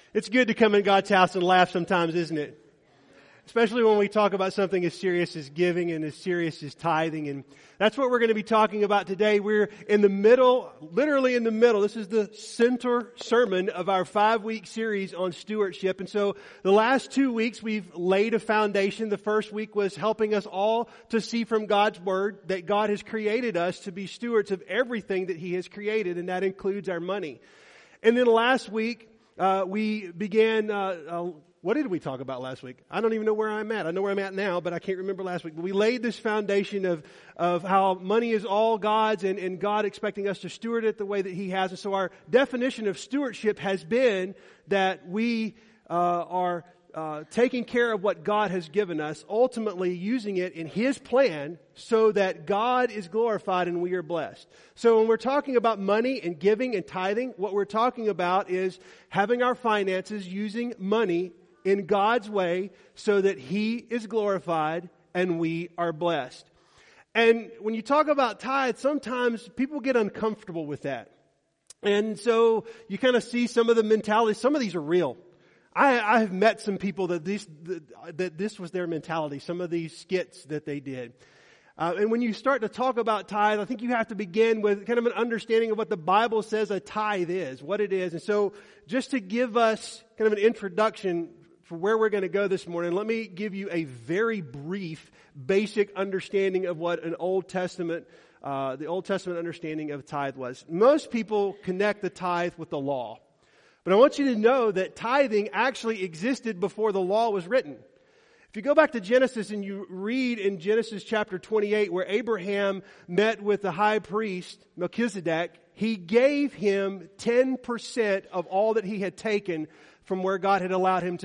It's good to come in God's house and laugh sometimes, isn't it? Especially when we talk about something as serious as giving and as serious as tithing. And that's what we're going to be talking about today. We're in the middle, literally in the middle. This is the center sermon of our 5-week series on stewardship. And so the last 2 weeks we've laid a foundation. The first week was helping us all to see from God's Word that God has created us to be stewards of everything that He has created, and that includes our money. And then last week we began... what did we talk about last week? I don't even know where I'm at. I know where I'm at now, but I can't remember last week. But we laid this foundation of how money is all God's and God expecting us to steward it the way that He has. And so our definition of stewardship has been that we are taking care of what God has given us, ultimately using it in His plan so that God is glorified and we are blessed. So when we're talking about money and giving and tithing, what we're talking about is having our finances, using money in God's way so that He is glorified and we are blessed. And when you talk about tithe, sometimes people get uncomfortable with that. And so you kind of see some of the mentalities. Some of these are real. I have met some people that this was their mentality, some of these skits that they did. And when you start to talk about tithe, I think you have to begin with kind of an understanding of what the Bible says a tithe is, what it is. And so just to give us kind of an introduction for where we're going to go this morning, let me give you a very brief, basic understanding of what the Old Testament understanding of tithe was. Most people connect the tithe with the law. But I want you to know that tithing actually existed before the law was written. If you go back to Genesis and you read in Genesis chapter 28 where Abraham met with the high priest Melchizedek, he gave him 10% of all that he had taken from where God had allowed him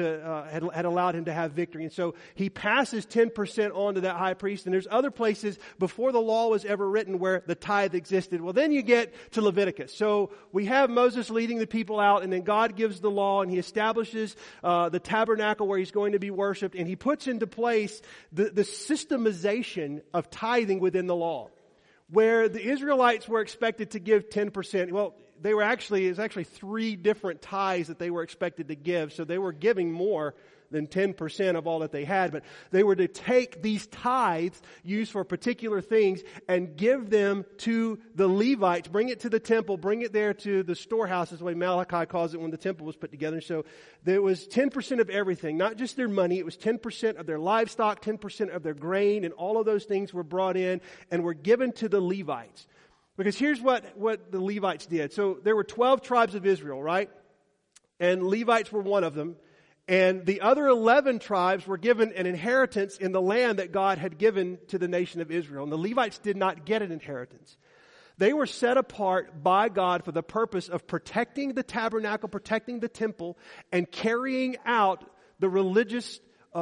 to have victory. And so he passes 10% on to that high priest. And there's other places before the law was ever written where the tithe existed. Well, then you get to Leviticus. So we have Moses leading the people out, and then God gives the law, and He establishes the tabernacle where He's going to be worshipped, and He puts into place the systemization of tithing within the law, where the Israelites were expected to give 10%. Well, it was actually 3 different tithes that they were expected to give. So they were giving more than 10% of all that they had. But they were to take these tithes used for particular things and give them to the Levites, bring it to the temple, bring it there to the storehouse, is the way Malachi calls it when the temple was put together. So there was 10% of everything, not just their money. It was 10% of their livestock, 10% of their grain, and all of those things were brought in and were given to the Levites. Because here's what the Levites did. So there were 12 tribes of Israel, right? And Levites were one of them. And the other 11 tribes were given an inheritance in the land that God had given to the nation of Israel. And the Levites did not get an inheritance. They were set apart by God for the purpose of protecting the tabernacle, protecting the temple, and carrying out the religious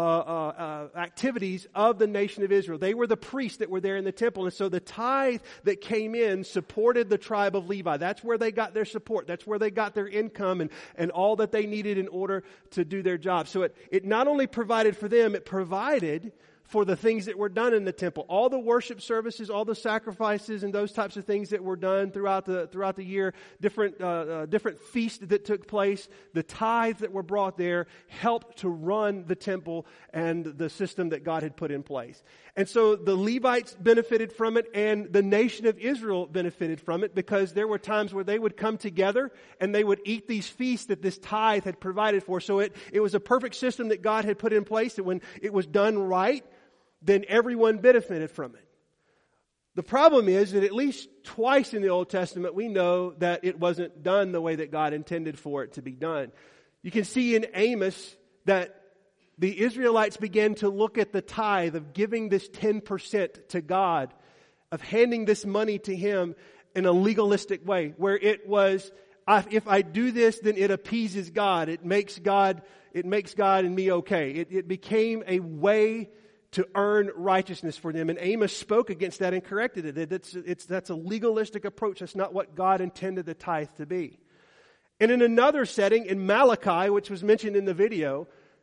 activities of the nation of Israel. They were the priests that were there in the temple. And so the tithe that came in supported the tribe of Levi. That's where they got their support. That's where they got their income and all that they needed in order to do their job. So it not only provided for them, it provided for the things that were done in the temple. All the worship services, all the sacrifices and those types of things that were done throughout the year, different feasts that took place, the tithes that were brought there helped to run the temple and the system that God had put in place. And so the Levites benefited from it, and the nation of Israel benefited from it, because there were times where they would come together and they would eat these feasts that this tithe had provided for. So it was a perfect system that God had put in place, that when it was done right, then everyone benefited from it. The problem is that at least twice in the Old Testament, we know that it wasn't done the way that God intended for it to be done. You can see in Amos that the Israelites began to look at the tithe of giving this 10% to God, of handing this money to Him in a legalistic way, where it was, if I do this, then it appeases God. It makes God and me okay. It became a way to earn righteousness for them. And Amos spoke against that and corrected it. That's a legalistic approach. That's not what God intended the tithe to be. And in another setting, in Malachi, which was mentioned in the video,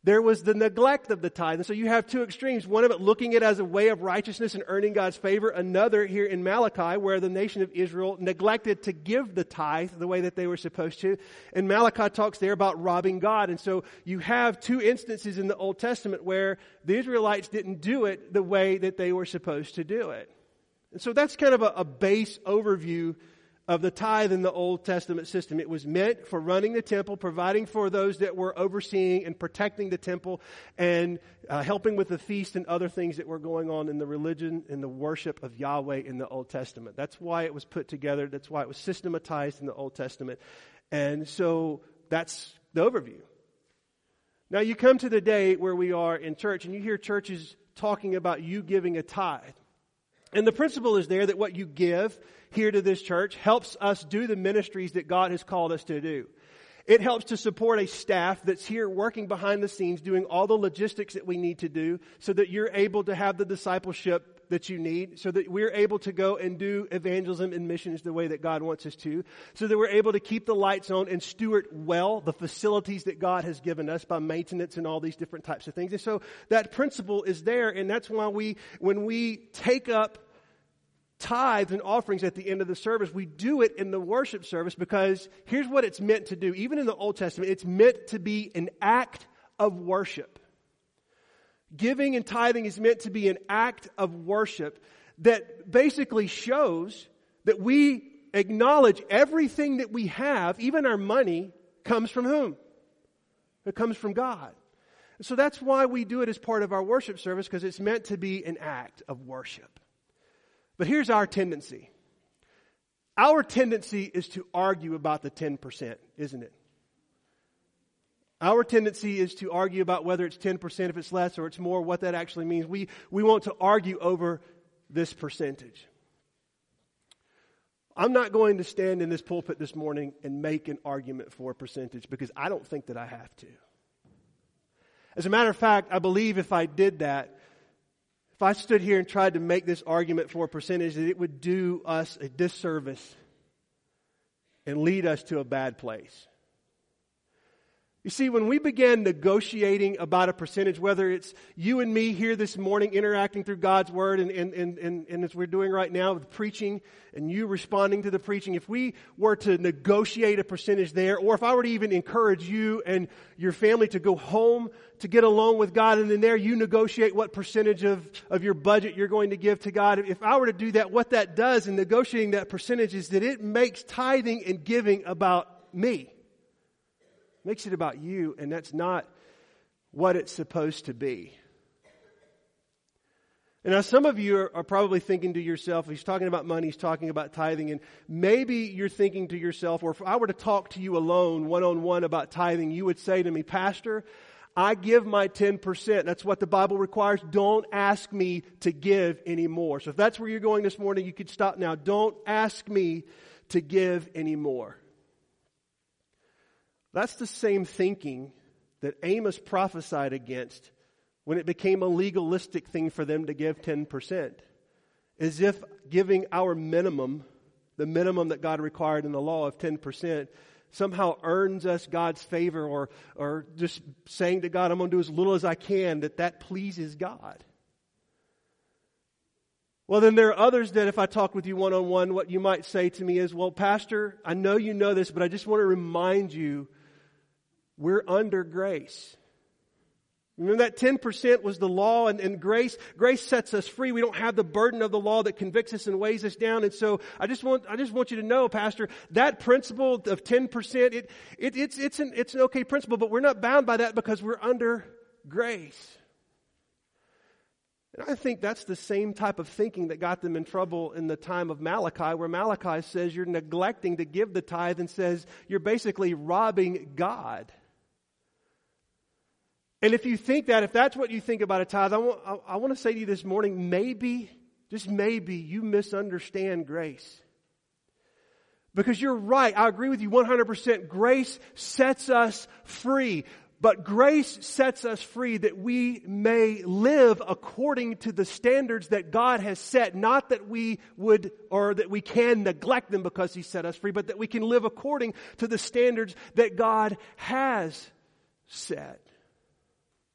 there was the neglect of the tithe. And so you have two extremes. One of it looking at it as a way of righteousness and earning God's favor. Another here in Malachi where the nation of Israel neglected to give the tithe the way that they were supposed to. And Malachi talks there about robbing God. And so you have two instances in the Old Testament where the Israelites didn't do it the way that they were supposed to do it. And so that's kind of a base overview of the tithe in the Old Testament system. It was meant for running the temple, providing for those that were overseeing and protecting the temple, and helping with the feast and other things that were going on in the religion and the worship of Yahweh in the Old Testament. That's why it was put together. That's why it was systematized in the Old Testament. And so that's the overview. Now you come to the day where we are in church, and you hear churches talking about you giving a tithe. And the principle is there that what you give here to this church helps us do the ministries that God has called us to do. It helps to support a staff that's here working behind the scenes, doing all the logistics that we need to do so that you're able to have the discipleship that you need, so that we're able to go and do evangelism and missions the way that God wants us to, so that we're able to keep the lights on and steward well the facilities that God has given us by maintenance and all these different types of things. And so that principle is there, and that's why when we take up tithes and offerings at the end of the service, we do it in the worship service because here's what it's meant to do. Even in the Old Testament, it's meant to be an act of worship. Giving and tithing is meant to be an act of worship that basically shows that we acknowledge everything that we have, even our money, comes from whom? It comes from God. So that's why we do it as part of our worship service, because it's meant to be an act of worship. But here's our tendency. Our tendency is to argue about the 10%, isn't it? Our tendency is to argue about whether it's 10%, if it's less or it's more, what that actually means. We want to argue over this percentage. I'm not going to stand in this pulpit this morning and make an argument for a percentage because I don't think that I have to. As a matter of fact, I believe if I did that, if I stood here and tried to make this argument for a percentage, that it would do us a disservice and lead us to a bad place. You see, when we began negotiating about a percentage, whether it's you and me here this morning interacting through God's Word and as we're doing right now with preaching and you responding to the preaching, if we were to negotiate a percentage there, or if I were to even encourage you and your family to go home to get alone with God, and then there you negotiate what percentage of your budget you're going to give to God. If I were to do that, what that does in negotiating that percentage is that it makes tithing and giving about me. Makes it about you, and that's not what it's supposed to be. And now some of you are probably thinking to yourself, he's talking about money, he's talking about tithing, and maybe you're thinking to yourself, or if I were to talk to you alone, one-on-one about tithing, you would say to me, Pastor, I give my 10%. That's what the Bible requires. Don't ask me to give anymore. So if that's where you're going this morning, you could stop now. Don't ask me to give anymore. That's the same thinking that Amos prophesied against when it became a legalistic thing for them to give 10%. As if giving our minimum, the minimum that God required in the law of 10%, somehow earns us God's favor, or just saying to God, I'm going to do as little as I can, that pleases God. Well, then there are others that if I talk with you one-on-one, what you might say to me is, well, Pastor, I know you know this, but I just want to remind you, we're under grace. Remember that 10% was the law, and grace sets us free. We don't have the burden of the law that convicts us and weighs us down. And so I just want you to know, Pastor, that principle of 10%, it's an okay principle, but we're not bound by that because we're under grace. And I think that's the same type of thinking that got them in trouble in the time of Malachi, where Malachi says you're neglecting to give the tithe and says you're basically robbing God. And if you think that, if that's what you think about a tithe, I want to say to you this morning, maybe, just maybe, you misunderstand grace. Because you're right, I agree with you 100%. Grace sets us free. But grace sets us free that we may live according to the standards that God has set. Not that we would, or that we can neglect them because He set us free, but that we can live according to the standards that God has set.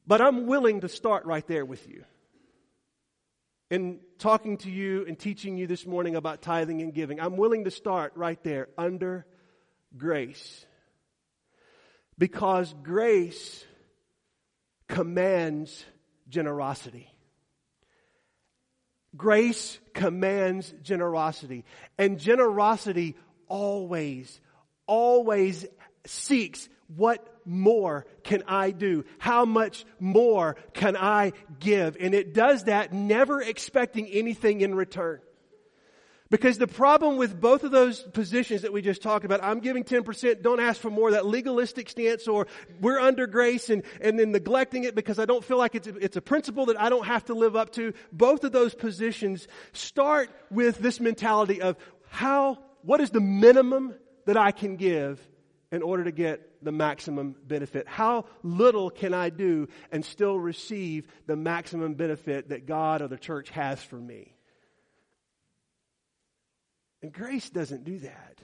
But I'm willing to start right there with you. In talking to you and teaching you this morning about tithing and giving, I'm willing to start right there, under grace. Because grace commands generosity. Grace commands generosity. And generosity always seeks, what more can I do? How much more can I give? And it does that never expecting anything in return. Because the problem with both of those positions that we just talked about, I'm giving 10%, don't ask for more, that legalistic stance, or we're under grace and then neglecting it because I don't feel like it's a principle that I don't have to live up to. Both of those positions start with this mentality of what is the minimum that I can give in order to get the maximum benefit? How little can I do and still receive the maximum benefit that God or the church has for me? And grace doesn't do that.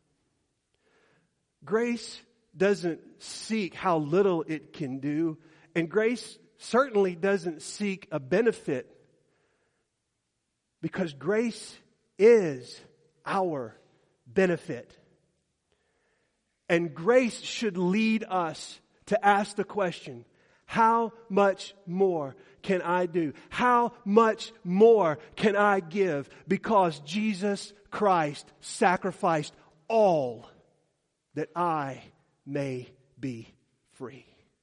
Grace doesn't seek how little it can do. And grace certainly doesn't seek a benefit, because grace is our benefit. And grace should lead us to ask the question, how much more can I do? How much more can I give? Because Jesus Christ sacrificed all that I may be free.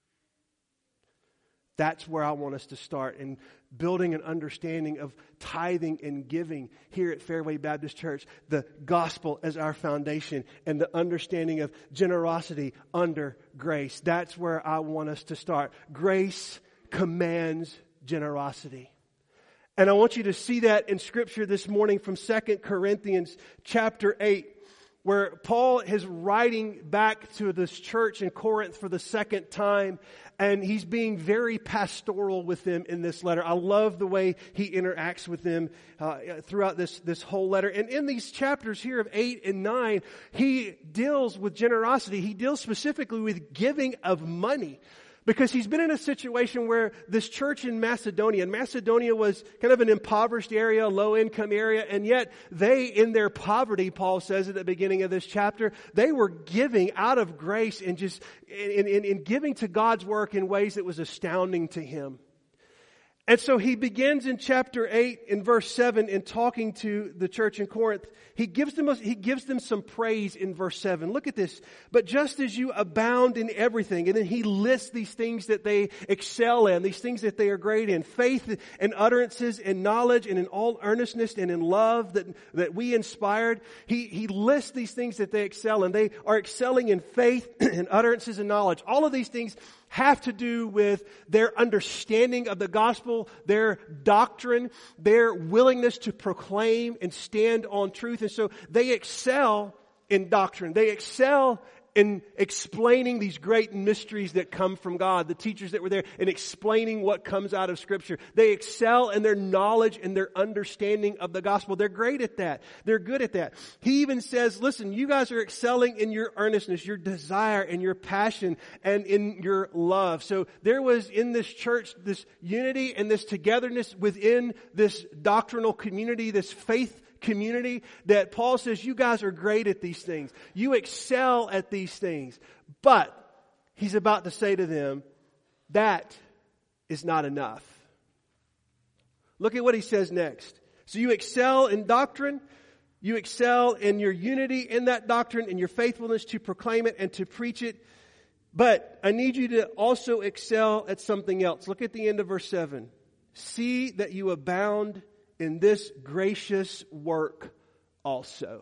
That's where I want us to start in building an understanding of tithing and giving here at Fairway Baptist Church. The gospel as our foundation and the understanding of generosity under grace. That's where I want us to start. Grace commands generosity. And I want you to see that in Scripture this morning from 2 Corinthians chapter 8. Where Paul is writing back to this church in Corinth for the second time, and he's being very pastoral with them in this letter. I love the way he interacts with them throughout this whole letter. And in these chapters here of 8 and 9, he deals with generosity. He deals specifically with giving of money. Because he's been in a situation where this church in Macedonia, and Macedonia was kind of an impoverished area, low-income area, and yet they, in their poverty, Paul says at the beginning of this chapter, they were giving out of grace and just in giving to God's work in ways that was astounding to him. And so he begins in chapter 8 in verse 7 in talking to the church in Corinth. He gives them some praise in verse 7. Look at this. But just as you abound in everything, and then he lists these things that they excel in, these things that they are great in, faith and utterances and knowledge and in all earnestness and in love that we inspired. He lists these things that they excel in. They are excelling in faith and utterances and knowledge. All of these things have to do with their understanding of the gospel, their doctrine, their willingness to proclaim and stand on truth. And so they excel in doctrine. They excel in explaining these great mysteries that come from God. The teachers that were there in explaining what comes out of Scripture. They excel in their knowledge and their understanding of the gospel. They're great at that. They're good at that. He even says, listen, you guys are excelling in your earnestness, your desire and your passion and in your love. So there was in this church this unity and this togetherness within this doctrinal community, this faith community, that Paul says, you guys are great at these things. You excel at these things. But he's about to say to them, that is not enough. Look at what he says next. So you excel in doctrine. You excel in your unity in that doctrine and your faithfulness to proclaim it and to preach it. But I need you to also excel at something else. Look at the end of verse 7. See that you abound in this gracious work also.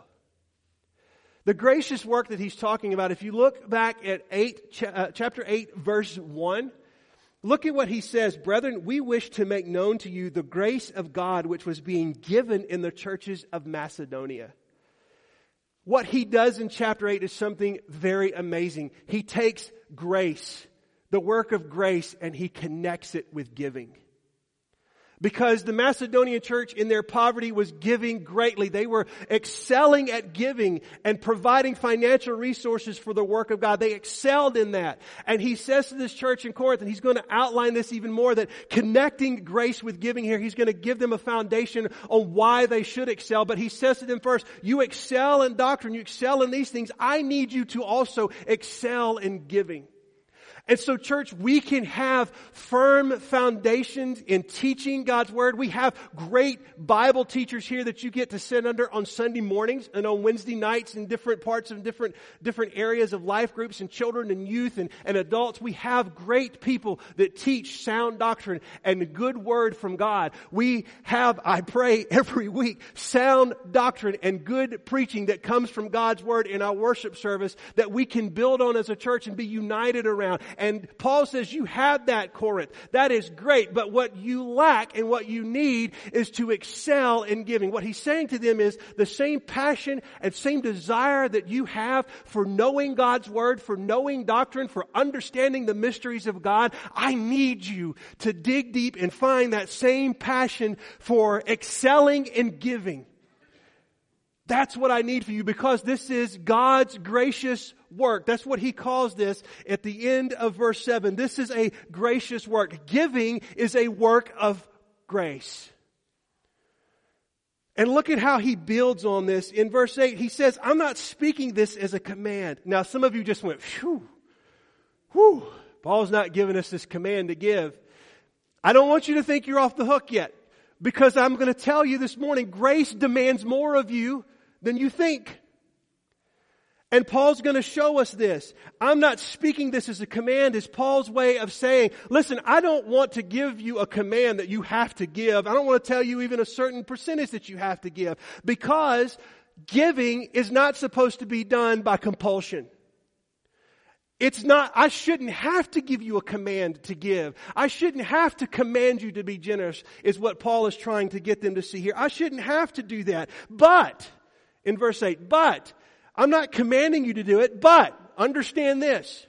The gracious work that he's talking about, if you look back at chapter 8, verse 1, look at what he says. Brethren, we wish to make known to you the grace of God which was being given in the churches of Macedonia. What he does in chapter 8 is something very amazing. He takes grace, the work of grace, and he connects it with giving. Because the Macedonian church in their poverty was giving greatly. They were excelling at giving and providing financial resources for the work of God. They excelled in that. And he says to this church in Corinth, and he's going to outline this even more, that connecting grace with giving here, he's going to give them a foundation on why they should excel. But he says to them first, you excel in doctrine, you excel in these things. I need you to also excel in giving. And so, church, we can have firm foundations in teaching God's Word. We have great Bible teachers here that you get to sit under on Sunday mornings and on Wednesday nights in different parts of different areas of life groups and children and youth and adults. We have great people that teach sound doctrine and the good Word from God. We have, I pray every week, sound doctrine and good preaching that comes from God's Word in our worship service that we can build on as a church and be united around. And Paul says, you have that, Corinth. That is great. But what you lack and what you need is to excel in giving. What he's saying to them is the same passion and same desire that you have for knowing God's Word, for knowing doctrine, for understanding the mysteries of God. I need you to dig deep and find that same passion for excelling in giving. That's what I need for you, because this is God's gracious work. That's what he calls this at the end of verse 7. This is a gracious work. Giving is a work of grace. And look at how he builds on this. In verse 8, he says, I'm not speaking this as a command. Now, some of you just went, phew, whew. Paul's not giving us this command to give. I don't want you to think you're off the hook yet, because I'm going to tell you this morning, grace demands more of you than you think. And Paul's going to show us this. I'm not speaking this as a command, as Paul's way of saying, listen, I don't want to give you a command that you have to give. I don't want to tell you even a certain percentage that you have to give, because giving is not supposed to be done by compulsion. It's not, I shouldn't have to give you a command to give. I shouldn't have to command you to be generous, is what Paul is trying to get them to see here. I shouldn't have to do that. But, in verse 8, but, I'm not commanding you to do it, but, understand this.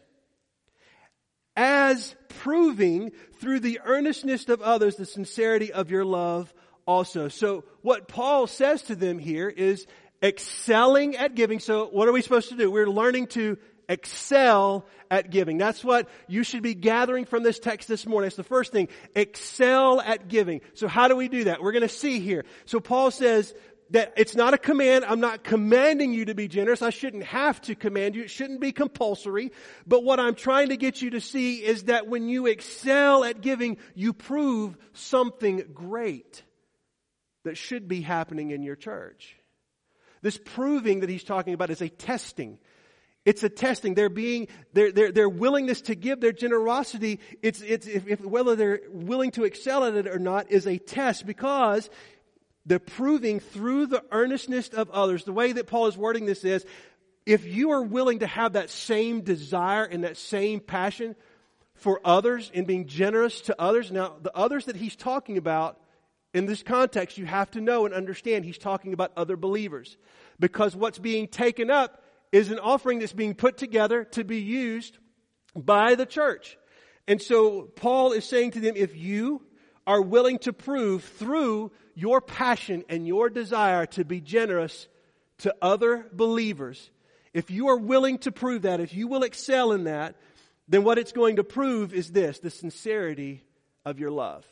As proving through the earnestness of others the sincerity of your love also. So, what Paul says to them here is excelling at giving. So, what are we supposed to do? We're learning to excel at giving. That's what you should be gathering from this text this morning. It's the first thing. Excel at giving. So how do we do that? We're going to see here. So Paul says that it's not a command. I'm not commanding you to be generous. I shouldn't have to command you. It shouldn't be compulsory. But what I'm trying to get you to see is that when you excel at giving, you prove something great that should be happening in your church. This proving that he's talking about is a testing. It's a testing. Their willingness to give, their generosity, whether they're willing to excel at it or not is a test, because the proving through the earnestness of others. The way that Paul is wording this is, if you are willing to have that same desire and that same passion for others and being generous to others. Now, the others that he's talking about in this context, you have to know and understand he's talking about other believers, because what's being taken up is an offering that's being put together to be used by the church. And so Paul is saying to them, if you are willing to prove through your passion and your desire to be generous to other believers, if you are willing to prove that, if you will excel in that, then what it's going to prove is this, the sincerity of your love.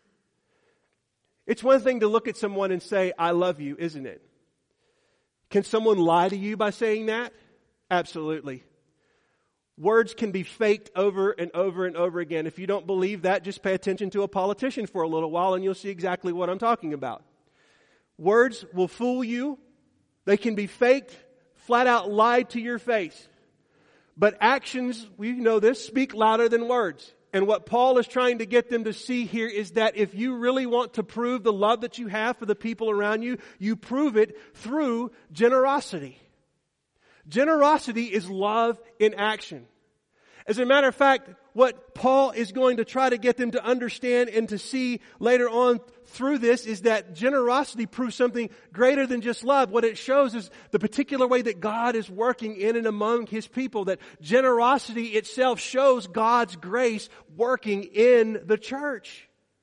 It's one thing to look at someone and say, I love you, isn't it? Can someone lie to you by saying that? Absolutely. Words can be faked over and over and over again. If you don't believe that, just pay attention to a politician for a little while and you'll see exactly what I'm talking about. Words will fool you. They can be faked, flat out lied to your face. But actions, we know this, speak louder than words. And what Paul is trying to get them to see here is that if you really want to prove the love that you have for the people around you, you prove it through generosity. Generosity is love in action. As a matter of fact, what Paul is going to try to get them to understand and to see later on through this is that generosity proves something greater than just love. What it shows is the particular way that God is working in and among His people. That generosity itself shows God's grace working in the church.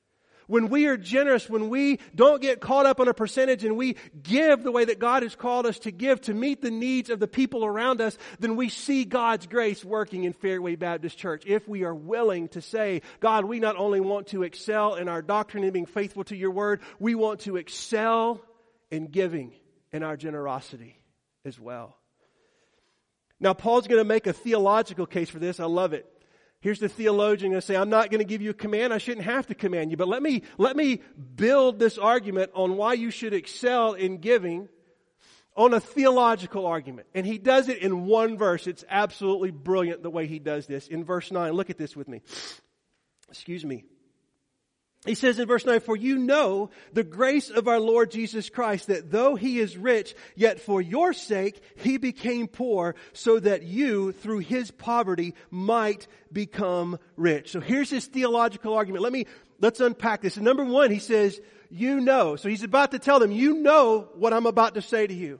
When we are generous, when we don't get caught up on a percentage and we give the way that God has called us to give to meet the needs of the people around us, then we see God's grace working in Fairway Baptist Church. If we are willing to say, God, we not only want to excel in our doctrine and being faithful to your word, we want to excel in giving in our generosity as well. Now, Paul's going to make a theological case for this. I love it. Here's the theologian going to say, I'm not going to give you a command. I shouldn't have to command you. But let me build this argument on why you should excel in giving on a theological argument. And he does it in one verse. It's absolutely brilliant the way he does this. In verse 9, look at this with me. Excuse me. He says in verse 9, for you know the grace of our Lord Jesus Christ, that though he is rich, yet for your sake he became poor, so that you, through his poverty, might become rich. So here's his theological argument. Let's unpack this. And number one, he says, you know. So he's about to tell them, you know what I'm about to say to you.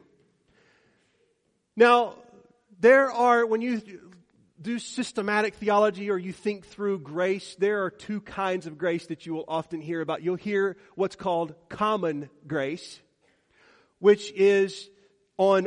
Now, when you do systematic theology or you think through grace, there are two kinds of grace that you will often hear about. You'll hear what's called common grace, which is on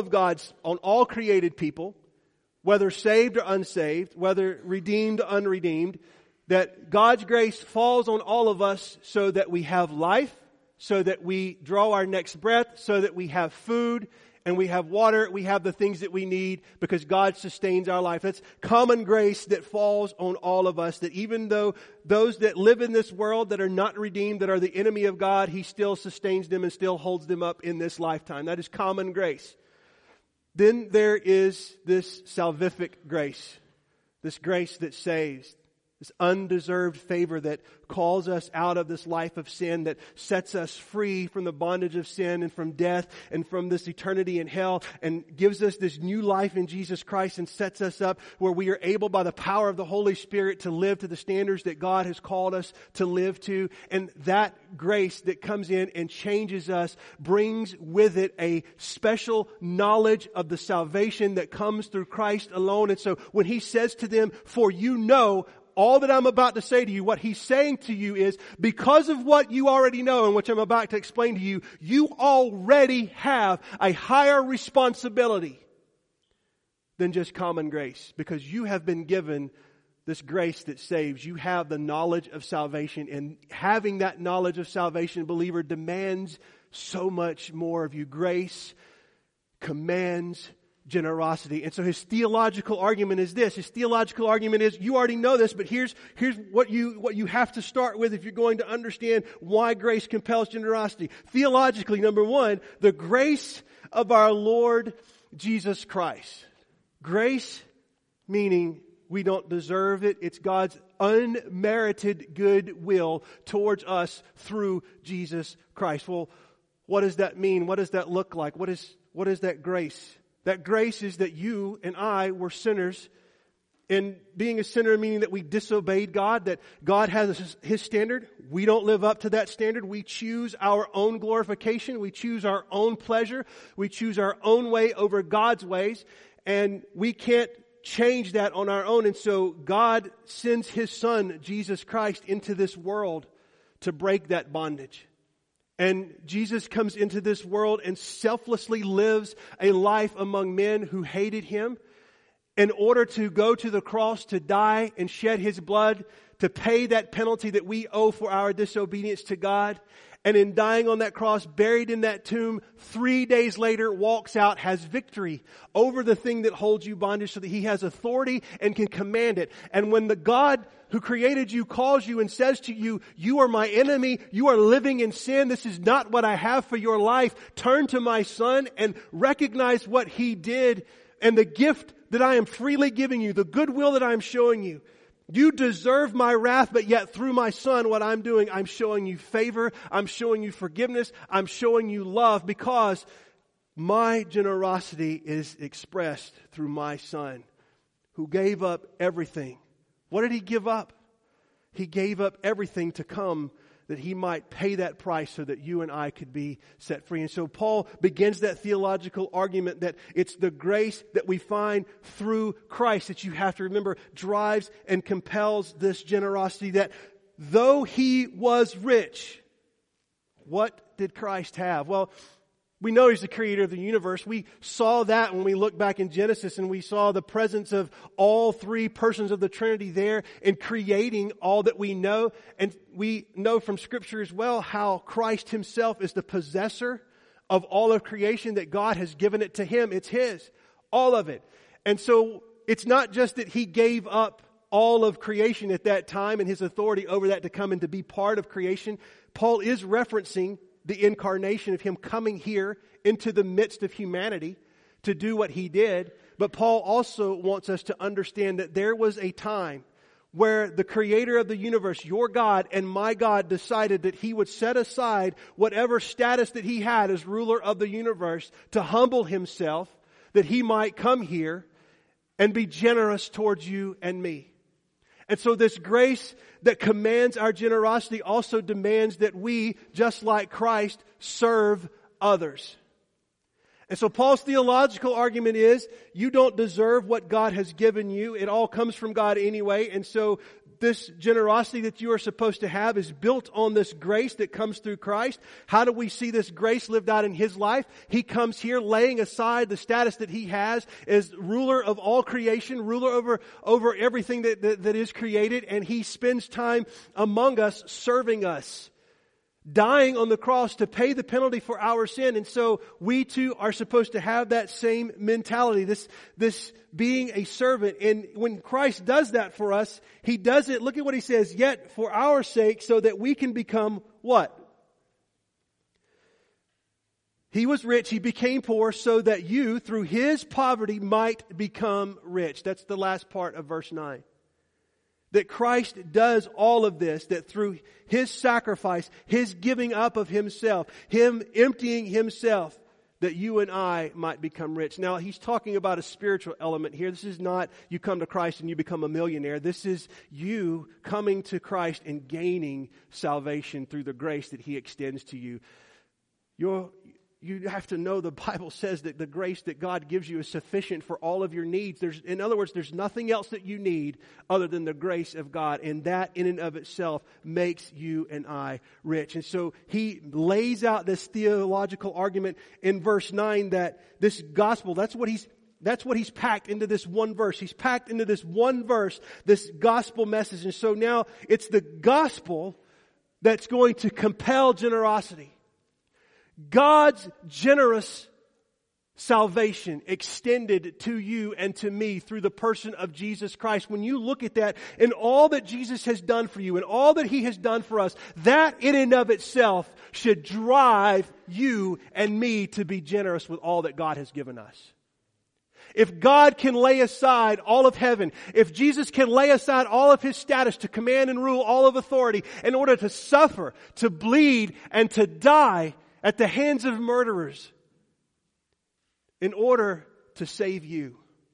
all created people, whether saved or unsaved, whether redeemed or unredeemed, that God's grace falls on all of us so that we have life, so that we draw our next breath, so that we have food, and we have water, we have the things that we need because God sustains our life. That's common grace that falls on all of us, that even though those that live in this world that are not redeemed, that are the enemy of God, he still sustains them and still holds them up in this lifetime. That is common grace. Then there is this salvific grace, this grace that saves. This undeserved favor that calls us out of this life of sin, that sets us free from the bondage of sin and from death and from this eternity in hell, and gives us this new life in Jesus Christ and sets us up where we are able by the power of the Holy Spirit to live to the standards that God has called us to live to. And that grace that comes in and changes us brings with it a special knowledge of the salvation that comes through Christ alone. And so when he says to them, for you know, all that I'm about to say to you, what he's saying to you is, because of what you already know and which I'm about to explain to you, you already have a higher responsibility than just common grace. Because you have been given this grace that saves. You have the knowledge of salvation. And having that knowledge of salvation, believer, demands so much more of you. Grace commands generosity. And so his theological argument is this. His theological argument is, you already know this, but here's what you have to start with if you're going to understand why grace compels generosity. Theologically, number one, the grace of our Lord Jesus Christ. Grace meaning we don't deserve it. It's God's unmerited goodwill towards us through Jesus Christ. Well, what does that mean? What does that look like? What is that grace? That grace is that you and I were sinners. And being a sinner meaning that we disobeyed God, that God has his standard. We don't live up to that standard. We choose our own glorification. We choose our own pleasure. We choose our own way over God's ways. And we can't change that on our own. And so God sends his Son, Jesus Christ, into this world to break that bondage. And Jesus comes into this world and selflessly lives a life among men who hated him in order to go to the cross to die and shed his blood to pay that penalty that we owe for our disobedience to God. And in dying on that cross, buried in that tomb, 3 days later walks out, has victory over the thing that holds you bondage so that he has authority and can command it. And when the God who created you calls you and says to you, you are my enemy, you are living in sin, this is not what I have for your life, turn to my Son and recognize what he did and the gift that I am freely giving you, the goodwill that I am showing you. You deserve my wrath, but yet through my Son, what I'm doing, I'm showing you favor, I'm showing you forgiveness, I'm showing you love, because my generosity is expressed through my Son, who gave up everything. What did he give up? He gave up everything to come that he might pay that price so that you and I could be set free. And so Paul begins that theological argument that it's the grace that we find through Christ that you have to remember drives and compels this generosity, that though he was rich, what did Christ have? Well, we know he's the creator of the universe. We saw that when we look back in Genesis and we saw the presence of all three persons of the Trinity there in creating all that we know. And we know from Scripture as well how Christ himself is the possessor of all of creation, that God has given it to him. It's his, all of it. And so it's not just that he gave up all of creation at that time and his authority over that to come and to be part of creation. Paul is referencing the incarnation of him coming here into the midst of humanity to do what he did. But Paul also wants us to understand that there was a time where the creator of the universe, your God and my God, decided that he would set aside whatever status that he had as ruler of the universe to humble himself, that he might come here and be generous towards you and me. And so this grace that commands our generosity also demands that we, just like Christ, serve others. And so Paul's theological argument is, you don't deserve what God has given you. It all comes from God anyway. And so this generosity that you are supposed to have is built on this grace that comes through Christ. How do we see this grace lived out in his life? He comes here laying aside the status that he has as ruler of all creation, ruler over everything that is created, and he spends time among us, serving us, dying on the cross to pay the penalty for our sin. And so we too are supposed to have that same mentality, this being a servant. And when Christ does that for us, he does it, look at what he says, yet for our sake, so that we can become what? He was rich, he became poor, so that you, through his poverty, might become rich. That's the last part of verse 9. That Christ does all of this, that through his sacrifice, his giving up of himself, him emptying himself, that you and I might become rich. Now, he's talking about a spiritual element here. This is not you come to Christ and you become a millionaire. This is you coming to Christ and gaining salvation through the grace that he extends to you. You have to know the Bible says that the grace that God gives you is sufficient for all of your needs. In other words, there's nothing else that you need other than the grace of God. And that in and of itself makes you and I rich. And so he lays out this theological argument in verse 9 that this gospel, that's what he's packed into this one verse. He's packed into this one verse, this gospel message. And so now it's the gospel that's going to compel generosity. God's generous salvation extended to you and to me through the person of Jesus Christ. When you look at that and all that Jesus has done for you and all that he has done for us, that in and of itself should drive you and me to be generous with all that God has given us. If God can lay aside all of heaven, if Jesus can lay aside all of his status to command and rule all of authority in order to suffer, to bleed, and to die at the hands of murderers in order to save you,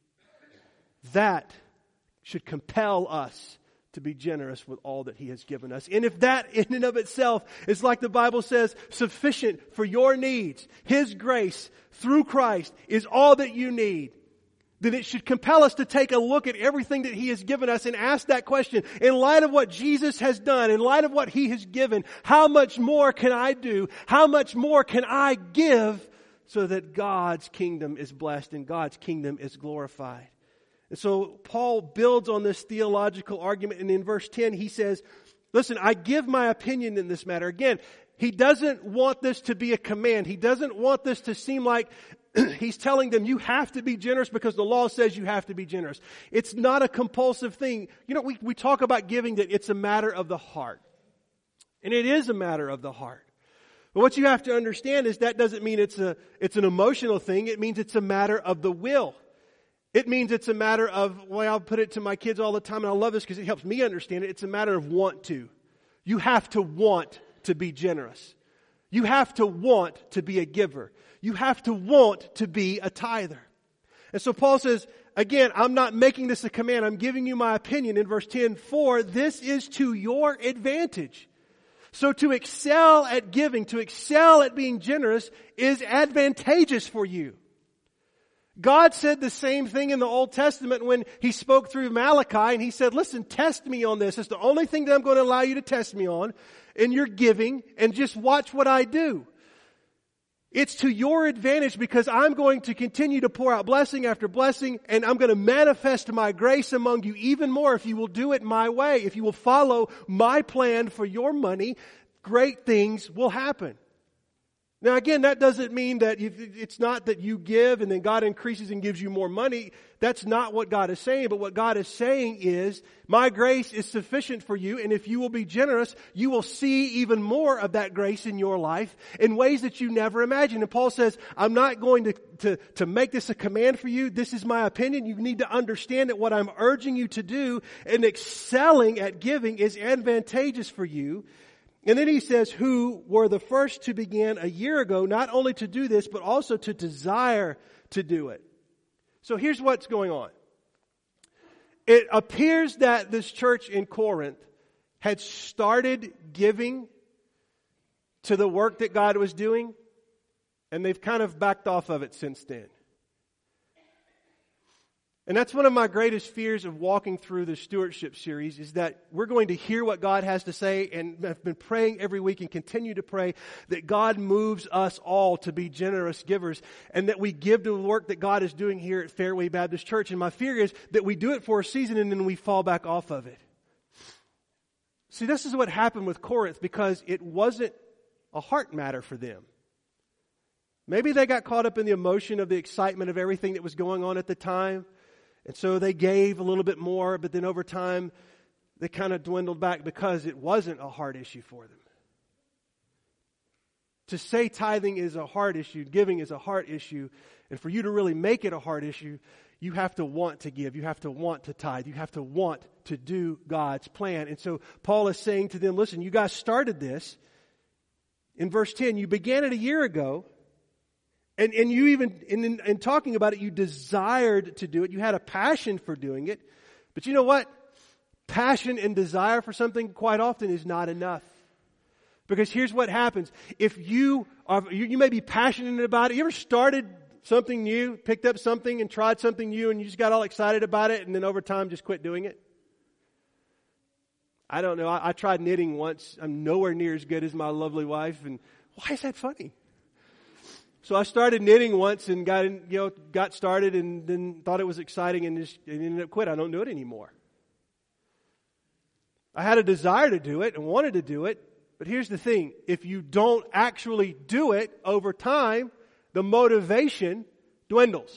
that should compel us to be generous with all that he has given us. And if that in and of itself is, like the Bible says, sufficient for your needs, his grace through Christ is all that you need, then it should compel us to take a look at everything that he has given us and ask that question, in light of what Jesus has done, in light of what he has given, how much more can I do? How much more can I give so that God's kingdom is blessed and God's kingdom is glorified? And so Paul builds on this theological argument, and in verse 10 he says, listen, I give my opinion in this matter. Again, he doesn't want this to be a command. He doesn't want this to seem like he's telling them you have to be generous because the law says you have to be generous. It's not a compulsive thing. You know, we talk about giving, that it's a matter of the heart. And it is a matter of the heart. But what you have to understand is that doesn't mean it's an emotional thing. It means it's a matter of the will. It means it's a matter of, well, I'll put it to my kids all the time, and I love this because it helps me understand it. It's a matter of want to. You have to want to be generous. You have to want to be a giver. You have to want to be a tither. And so Paul says, again, I'm not making this a command. I'm giving you my opinion in verse 10. For this is to your advantage. So to excel at giving, to excel at being generous is advantageous for you. God said the same thing in the Old Testament when He spoke through Malachi, and He said, listen, test me on this. It's the only thing that I'm going to allow you to test me on in your giving, and just watch what I do. It's to your advantage because I'm going to continue to pour out blessing after blessing, and I'm going to manifest my grace among you even more if you will do it my way. If you will follow my plan for your money, great things will happen. Now again, that doesn't mean that it's not that you give and then God increases and gives you more money. That's not what God is saying. But what God is saying is, my grace is sufficient for you, and if you will be generous, you will see even more of that grace in your life in ways that you never imagined. And Paul says, I'm not going to make this a command for you. This is my opinion. You need to understand that what I'm urging you to do and excelling at giving is advantageous for you. And then he says, who were the first to begin a year ago, not only to do this, but also to desire to do it. So here's what's going on. It appears that this church in Corinth had started giving to the work that God was doing, and they've kind of backed off of it since then. And that's one of my greatest fears of walking through the stewardship series, is that we're going to hear what God has to say, and I've been praying every week and continue to pray that God moves us all to be generous givers and that we give to the work that God is doing here at Fairway Baptist Church. And my fear is that we do it for a season and then we fall back off of it. See, this is what happened with Corinth because it wasn't a heart matter for them. Maybe they got caught up in the emotion of the excitement of everything that was going on at the time. And so they gave a little bit more, but then over time, they kind of dwindled back because it wasn't a heart issue for them. To say tithing is a heart issue, giving is a heart issue, and for you to really make it a heart issue, you have to want to give. You have to want to tithe. You have to want to do God's plan. And so Paul is saying to them, listen, you guys started this. In verse 10, you began it a year ago. And you even, in talking about it, you desired to do it. You had a passion for doing it. But you know what? Passion and desire for something quite often is not enough. Because here's what happens. If you may be passionate about it. You ever started something new, picked up something and tried something new and you just got all excited about it and then over time just quit doing it? I don't know. I tried knitting once. I'm nowhere near as good as my lovely wife. And why is that funny? So I started knitting once and got started and then thought it was exciting and ended up quit. I don't do it anymore. I had a desire to do it and wanted to do it. But here's the thing. If you don't actually do it over time, the motivation dwindles.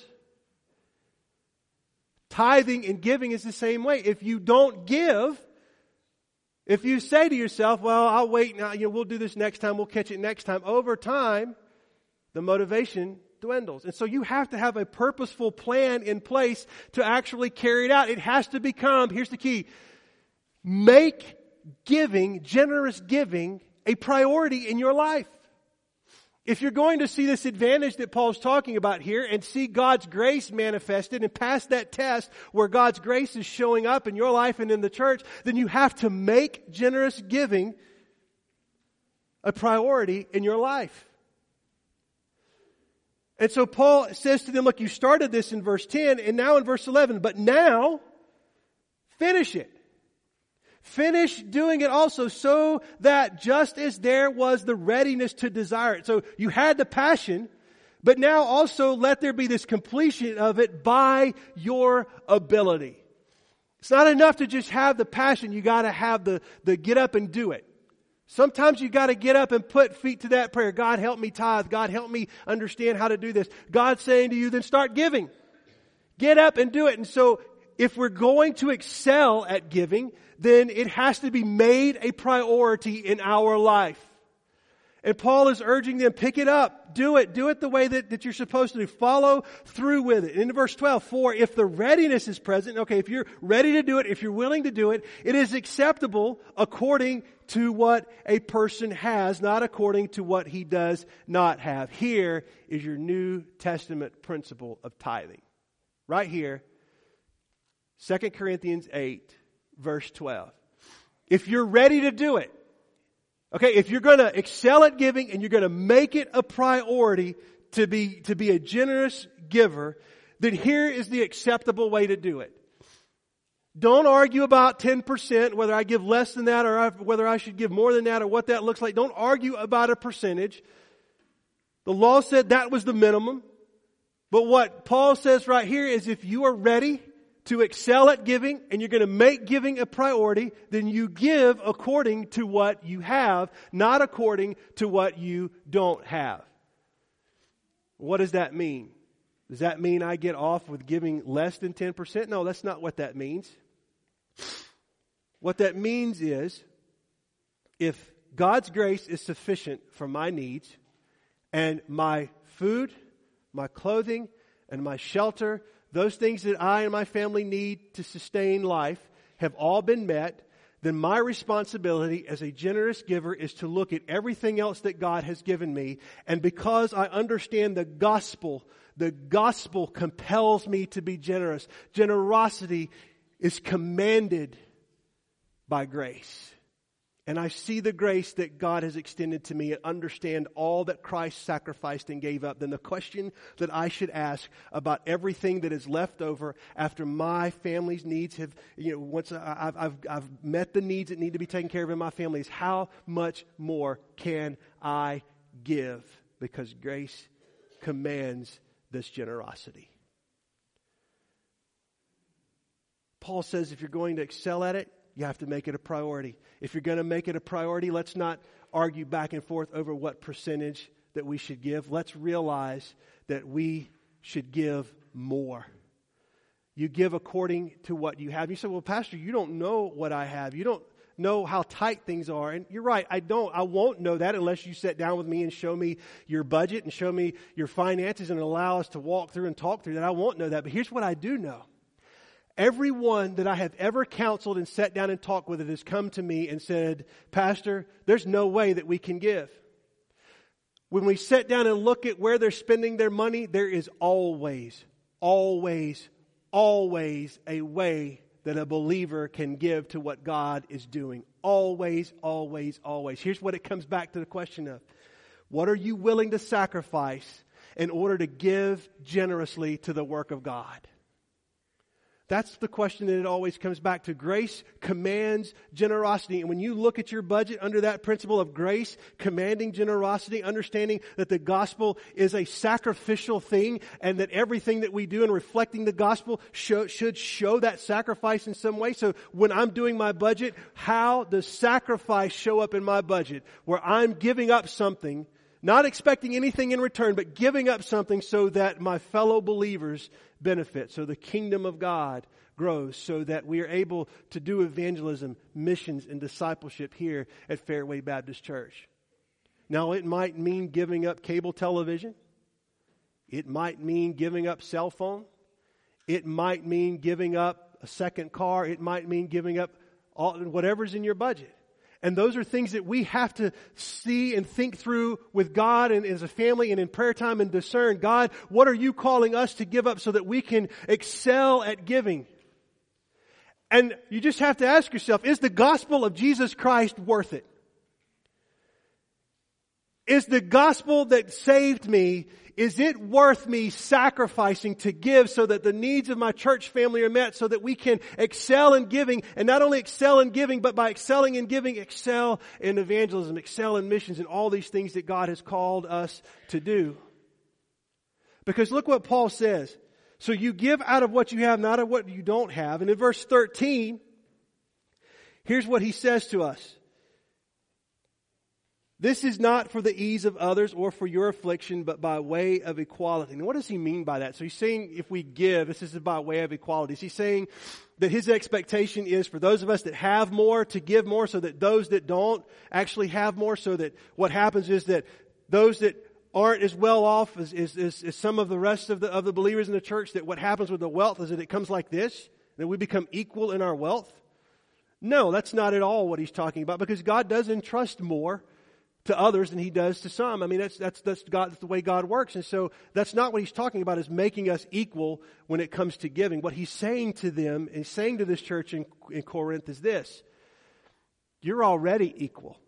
Tithing and giving is the same way. If you don't give, if you say to yourself, well, I'll wait now, we'll do this next time, we'll catch it next time. Over time, the motivation dwindles. And so you have to have a purposeful plan in place to actually carry it out. It has to become, here's the key, make giving, generous giving, a priority in your life. If you're going to see this advantage that Paul's talking about here and see God's grace manifested and pass that test where God's grace is showing up in your life and in the church, then you have to make generous giving a priority in your life. And so Paul says to them, look, you started this in verse 10 and now in verse 11, but now finish it. Finish doing it also so that just as there was the readiness to desire it. So you had the passion, but now also let there be this completion of it by your ability. It's not enough to just have the passion. You got to have the get up and do it. Sometimes you got to get up and put feet to that prayer. God, help me tithe. God, help me understand how to do this. God's saying to you, then start giving. Get up and do it. And so if we're going to excel at giving, then it has to be made a priority in our life. And Paul is urging them, pick it up, do it the way that you're supposed to do. Follow through with it. And in verse 12, for if the readiness is present, okay, if you're ready to do it, if you're willing to do it, it is acceptable according to what a person has, not according to what he does not have. Here is your New Testament principle of tithing. Right here, 2 Corinthians 8, verse 12. If you're ready to do it, okay, if you're going to excel at giving and you're going to make it a priority to be a generous giver, then here is the acceptable way to do it. Don't argue about 10%, whether I give less than that or whether I should give more than that or what that looks like. Don't argue about a percentage. The law said that was the minimum. But what Paul says right here is if you are ready to excel at giving and you're going to make giving a priority, then you give according to what you have, not according to what you don't have. What does that mean? Does that mean I get off with giving less than 10%? No, that's not what that means. What that means is if God's grace is sufficient for my needs and my food, my clothing, and my shelter, those things that I and my family need to sustain life have all been met, then my responsibility as a generous giver is to look at everything else that God has given me. And because I understand the gospel compels me to be generous. Generosity is commanded by grace. And I see the grace that God has extended to me and understand all that Christ sacrificed and gave up. Then the question that I should ask about everything that is left over after my family's needs have, once I've met the needs that need to be taken care of in my family is how much more can I give? Because grace commands this generosity. Paul says if you're going to excel at it, you have to make it a priority. If you're going to make it a priority, let's not argue back and forth over what percentage that we should give. Let's realize that we should give more. You give according to what you have. You say, well, Pastor, you don't know what I have. You don't know how tight things are. And you're right, I don't. I won't know that unless you sit down with me and show me your budget and show me your finances and allow us to walk through and talk through that. I won't know that. But here's what I do know. Everyone that I have ever counseled and sat down and talked with has come to me and said, Pastor, there's no way that we can give. When we sit down and look at where they're spending their money, there is always a way that a believer can give to what God is doing. Always. Here's what it comes back to the question of. What are you willing to sacrifice in order to give generously to the work of God? That's the question that it always comes back to. Grace commands generosity. And when you look at your budget under that principle of grace commanding generosity, understanding that the gospel is a sacrificial thing and that everything that we do in reflecting the gospel should show that sacrifice in some way. So when I'm doing my budget, how does sacrifice show up in my budget? Where I'm giving up something, not expecting anything in return, but giving up something so that my fellow believers benefit, so the kingdom of God grows, so that we are able to do evangelism, missions, and discipleship here at Fairway Baptist Church. Now, it might mean giving up cable television. It might mean giving up cell phone. It might mean giving up a second car. It might mean giving up whatever's in your budget. And those are things that we have to see and think through with God and as a family and in prayer time and discern. God, what are you calling us to give up so that we can excel at giving? And you just have to ask yourself, is the gospel of Jesus Christ worth it? Is the gospel that saved me, is it worth me sacrificing to give so that the needs of my church family are met, so that we can excel in giving, and not only excel in giving, but by excelling in giving, excel in evangelism, excel in missions, and all these things that God has called us to do. Because look what Paul says. So you give out of what you have, not of what you don't have. And in verse 13, here's what he says to us. This is not for the ease of others or for your affliction, but by way of equality. And what does he mean by that? So he's saying if we give, this is by way of equality. Is he saying that his expectation is for those of us that have more to give more so that those that don't actually have more, so that what happens is that those that aren't as well off as some of the rest of the believers in the church, that what happens with the wealth is that it comes like this, that we become equal in our wealth? No, that's not at all what he's talking about, because God does entrust more to others than he does to some. I mean, that's God, that's the way God works. And so that's not what he's talking about, is making us equal when it comes to giving. What he's saying to them and saying to this church in Corinth is this: you're already equal.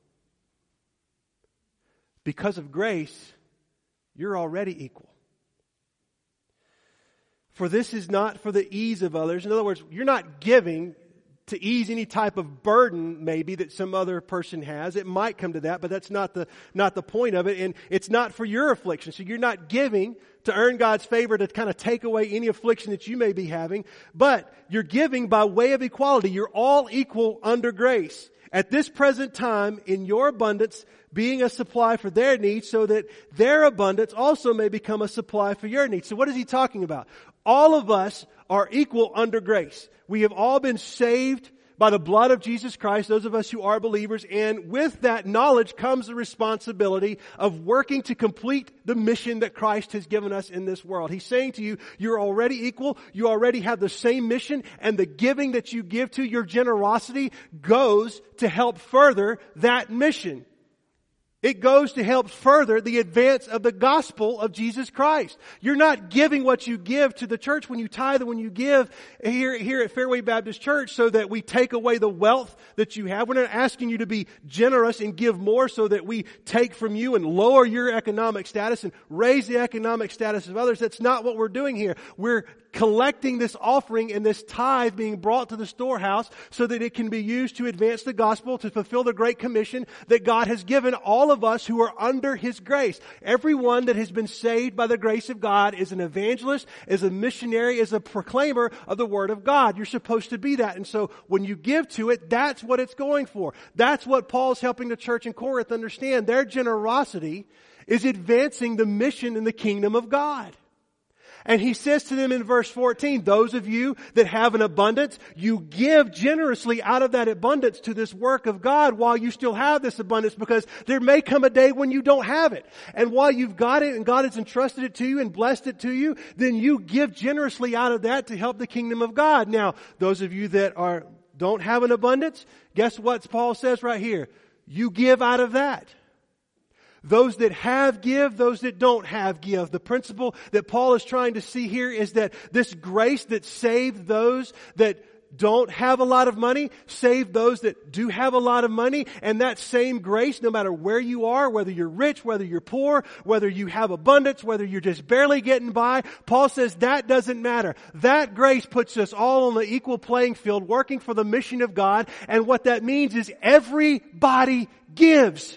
Because of grace, you're already equal. For this is not for the ease of others. In other words, you're not giving to ease any type of burden maybe that some other person has. It might come to that, but that's not the point of it. And it's not for your affliction. So you're not giving to earn God's favor to kind of take away any affliction that you may be having, but you're giving by way of equality. You're all equal under grace. At this present time, in your abundance, being a supply for their needs, so that their abundance also may become a supply for your needs. So what is he talking about? All of us are equal under grace. We have all been saved by the blood of Jesus Christ, those of us who are believers, and with that knowledge comes the responsibility of working to complete the mission that Christ has given us in this world. He's saying to you, you're already equal, you already have the same mission, and the giving that you give to your generosity goes to help further that mission. It goes to help further the advance of the gospel of Jesus Christ. You're not giving what you give to the church when you tithe and when you give here at Fairway Baptist Church so that we take away the wealth that you have. We're not asking you to be generous and give more so that we take from you and lower your economic status and raise the economic status of others. That's not what we're doing here. We're collecting this offering and this tithe being brought to the storehouse so that it can be used to advance the gospel, to fulfill the Great Commission that God has given all of us who are under His grace. Everyone that has been saved by the grace of God is an evangelist, is a missionary, is a proclaimer of the Word of God. You're supposed to be that. And so when you give to it, that's what it's going for. That's what Paul's helping the church in Corinth understand. Their generosity is advancing the mission in the kingdom of God. And he says to them in verse 14, those of you that have an abundance, you give generously out of that abundance to this work of God while you still have this abundance, because there may come a day when you don't have it. And while you've got it and God has entrusted it to you and blessed it to you, then you give generously out of that to help the kingdom of God. Now, those of you that don't have an abundance, guess what Paul says right here? You give out of that. Those that have give, those that don't have give. The principle that Paul is trying to see here is that this grace that saved those that don't have a lot of money, saved those that do have a lot of money, and that same grace, no matter where you are, whether you're rich, whether you're poor, whether you have abundance, whether you're just barely getting by, Paul says that doesn't matter. That grace puts us all on the equal playing field, working for the mission of God, and what that means is everybody gives.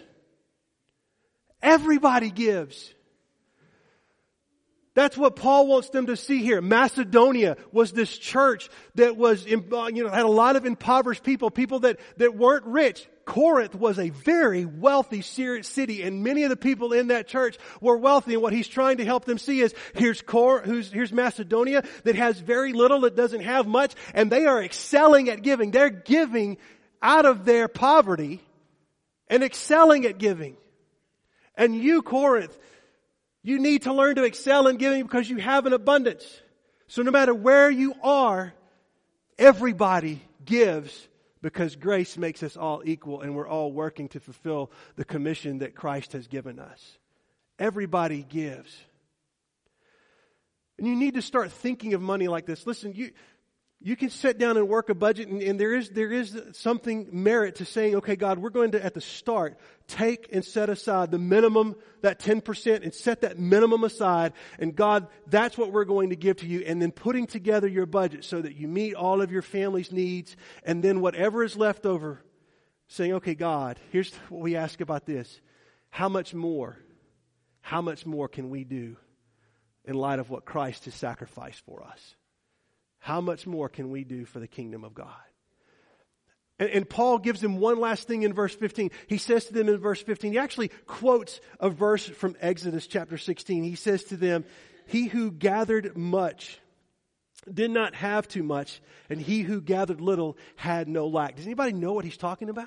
Everybody gives. That's what Paul wants them to see here. Macedonia was this church that was, had a lot of impoverished people that weren't rich. Corinth was a very wealthy city, and many of the people in that church were wealthy. And what he's trying to help them see is, here's Macedonia that has very little, that doesn't have much, and they are excelling at giving. They're giving out of their poverty and excelling at giving. And you, Corinth, you need to learn to excel in giving because you have an abundance. So no matter where you are, everybody gives because grace makes us all equal and we're all working to fulfill the commission that Christ has given us. Everybody gives. And you need to start thinking of money like this. Listen, you can sit down and work a budget, and there is something merit to saying, okay, God, we're going to, at the start, take and set aside the minimum, that 10%, and set that minimum aside. And God, that's what we're going to give to you. And then putting together your budget so that you meet all of your family's needs. And then whatever is left over, saying, okay, God, here's what we ask about this. How much more can we do in light of what Christ has sacrificed for us? How much more can we do for the kingdom of God? And Paul gives them one last thing in verse 15. He says to them in verse 15, he actually quotes a verse from Exodus chapter 16. He says to them, he who gathered much did not have too much, and he who gathered little had no lack. Does anybody know what he's talking about?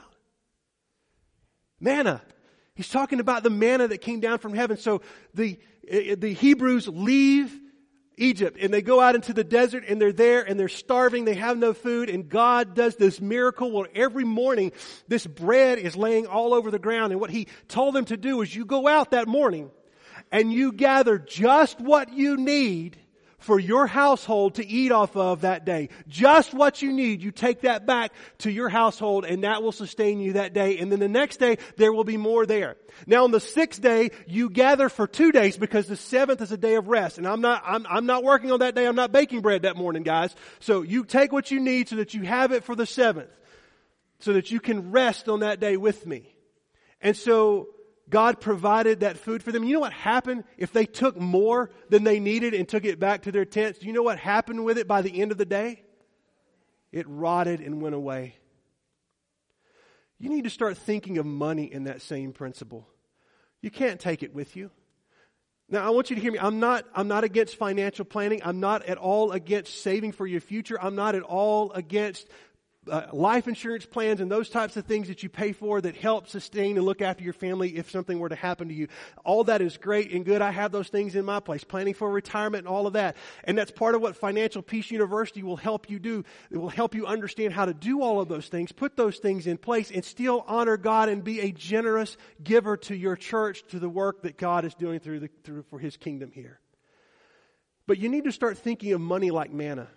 Manna. He's talking about the manna that came down from heaven. So the Hebrews leave Egypt, and they go out into the desert, and they're there, and they're starving, they have no food, and God does this miracle where every morning this bread is laying all over the ground. And what He told them to do is, you go out that morning and you gather just what you need for your household to eat off of that day. Just what you need. You take that back to your household and that will sustain you that day. And then the next day, there will be more there. Now on the 6th day, you gather for 2 days because the 7th is a day of rest. And I'm not working on that day. I'm not baking bread that morning, guys. So you take what you need so that you have it for the 7th. So that you can rest on that day with me. And so God provided that food for them. You know what happened if they took more than they needed and took it back to their tents? Do you know what happened with it by the end of the day? It rotted and went away. You need to start thinking of money in that same principle. You can't take it with you. Now, I want you to hear me. I'm not against financial planning. I'm not at all against saving for your future. I'm not at all against life insurance plans and those types of things that you pay for that help sustain and look after your family if something were to happen to you. All that is great and good. I have those things in my place. Planning for retirement and all of that. And that's part of what Financial Peace University will help you do. It will help you understand how to do all of those things, put those things in place, and still honor God and be a generous giver to your church, to the work that God is doing for His kingdom here. But you need to start thinking of money like manna.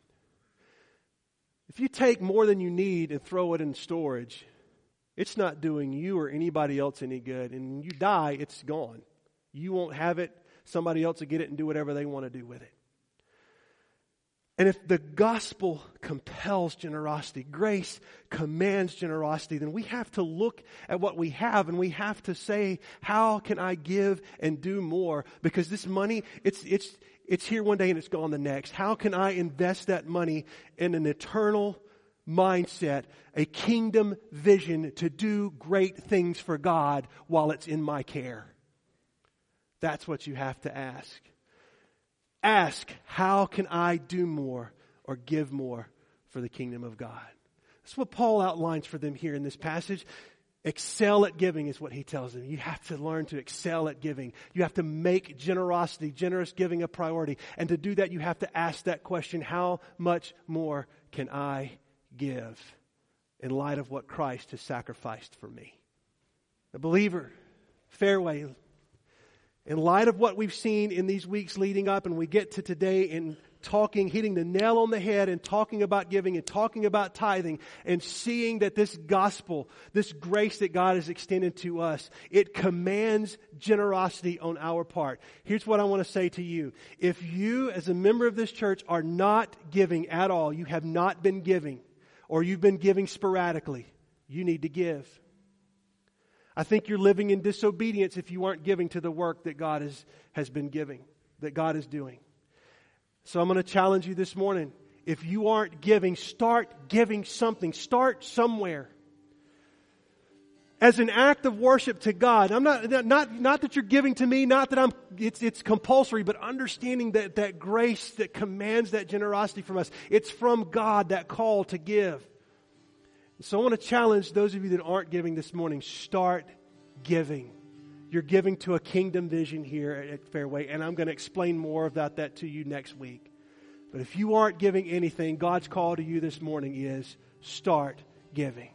If you take more than you need and throw it in storage, it's not doing you or anybody else any good. And when you die, it's gone. You won't have it. Somebody else will get it and do whatever they want to do with it. And if the gospel compels generosity, grace commands generosity, then we have to look at what we have and we have to say, how can I give and do more? Because this money, it's here one day and it's gone the next. How can I invest that money in an eternal mindset, a kingdom vision to do great things for God while it's in my care? That's what you have to ask. Ask, how can I do more or give more for the kingdom of God? That's what Paul outlines for them here in this passage. Excel at giving is what he tells them. You have to learn to excel at giving. You have to make generosity, generous giving a priority. And to do that, you have to ask that question, how much more can I give in light of what Christ has sacrificed for me? A believer, Fairway, in light of what we've seen in these weeks leading up, and we get to today and hitting the nail on the head and talking about giving and talking about tithing and seeing that this gospel, this grace that God has extended to us, it commands generosity on our part. Here's what I want to say to you. If you, as a member of this church, are not giving at all, you have not been giving, or you've been giving sporadically, you need to give. I think you're living in disobedience if you aren't giving to the work that God has been giving, that God is doing. So I'm going to challenge you this morning. If you aren't giving, start giving something. Start somewhere. As an act of worship to God. I'm not that you're giving to me, not that it's compulsory, but understanding that grace that commands that generosity from us. It's from God, that call to give. So I want to challenge those of you that aren't giving this morning, start giving. You're giving to a kingdom vision here at Fairway, and I'm going to explain more about that to you next week. But if you aren't giving anything, God's call to you this morning is start giving.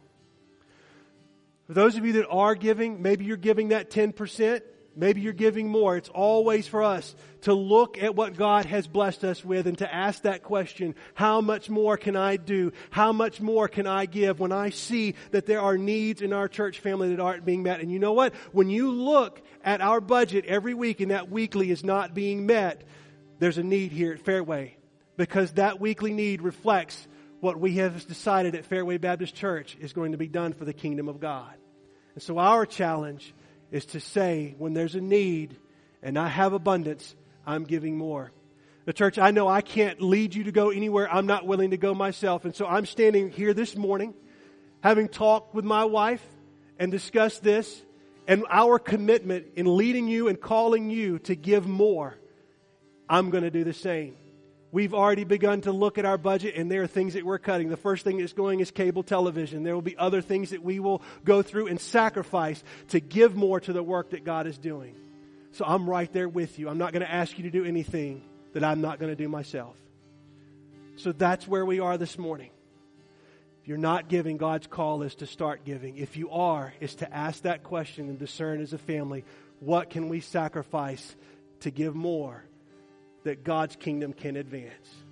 For those of you that are giving, maybe you're giving that 10%. Maybe you're giving more. It's always for us to look at what God has blessed us with and to ask that question, how much more can I do? How much more can I give when I see that there are needs in our church family that aren't being met? And you know what? When you look at our budget every week and that weekly is not being met, there's a need here at Fairway, because that weekly need reflects what we have decided at Fairway Baptist Church is going to be done for the kingdom of God. And so our challenge is to say, when there's a need and I have abundance, I'm giving more. The church, I know I can't lead you to go anywhere I'm not willing to go myself. And so I'm standing here this morning, having talked with my wife and discussed this and our commitment in leading you and calling you to give more. I'm going to do the same. We've already begun to look at our budget, and there are things that we're cutting. The first thing that's going is cable television. There will be other things that we will go through and sacrifice to give more to the work that God is doing. So I'm right there with you. I'm not going to ask you to do anything that I'm not going to do myself. So that's where we are this morning. If you're not giving, God's call is to start giving. If you are, is to ask that question and discern as a family, what can we sacrifice to give more that God's kingdom can advance.